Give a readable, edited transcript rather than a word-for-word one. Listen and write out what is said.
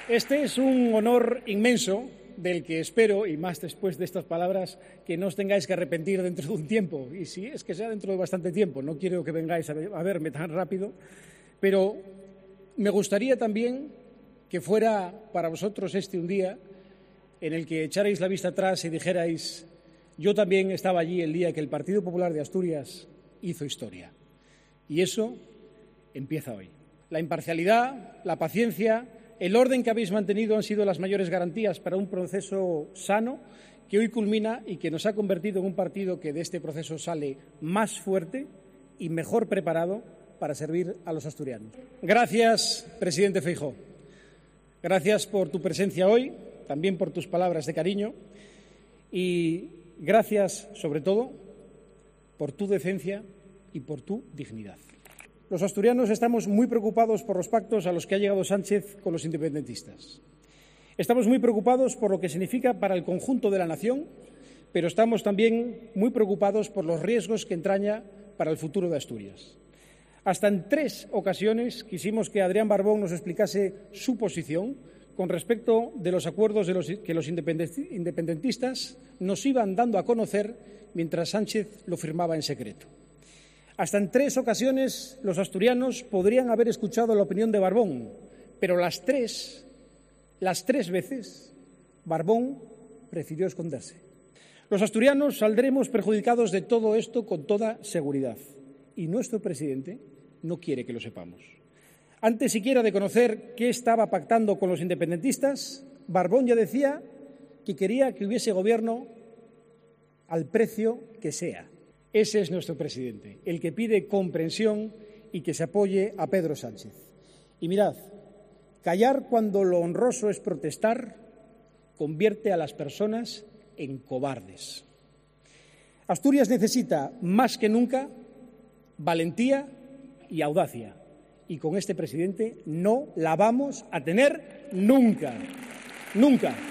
Este es un honor inmenso del que espero, y más después de estas palabras, que no os tengáis que arrepentir dentro de un tiempo. Y sí, es que sea dentro de bastante tiempo. No quiero que vengáis a verme tan rápido, pero me gustaría también que fuera para vosotros un día en el que echarais la vista atrás y dijerais: yo también estaba allí el día que el Partido Popular de Asturias hizo historia. Y eso empieza hoy. La imparcialidad, la paciencia, el orden que habéis mantenido han sido las mayores garantías para un proceso sano que hoy culmina y que nos ha convertido en un partido que de este proceso sale más fuerte y mejor preparado para servir a los asturianos. Gracias, presidente Feijóo. Gracias por tu presencia hoy, también por tus palabras de cariño y gracias, sobre todo, por tu decencia y por tu dignidad. Los asturianos estamos muy preocupados por los pactos a los que ha llegado Sánchez con los independentistas. Estamos muy preocupados por lo que significa para el conjunto de la nación, pero estamos también muy preocupados por los riesgos que entraña para el futuro de Asturias. Hasta en 3 ocasiones quisimos que Adrián Barbón nos explicase su posición con respecto de los acuerdos que los independentistas nos iban dando a conocer mientras Sánchez lo firmaba en secreto. Hasta en 3 ocasiones los asturianos podrían haber escuchado la opinión de Barbón, pero las tres veces Barbón prefirió esconderse. Los asturianos saldremos perjudicados de todo esto con toda seguridad y nuestro presidente no quiere que lo sepamos. Antes siquiera de conocer qué estaba pactando con los independentistas, Barbón ya decía que quería que hubiese gobierno al precio que sea. Ese es nuestro presidente, el que pide comprensión y que se apoye a Pedro Sánchez. Y mirad, callar cuando lo honroso es protestar convierte a las personas en cobardes. Asturias necesita más que nunca valentía y audacia. Y con este presidente no la vamos a tener nunca. Nunca.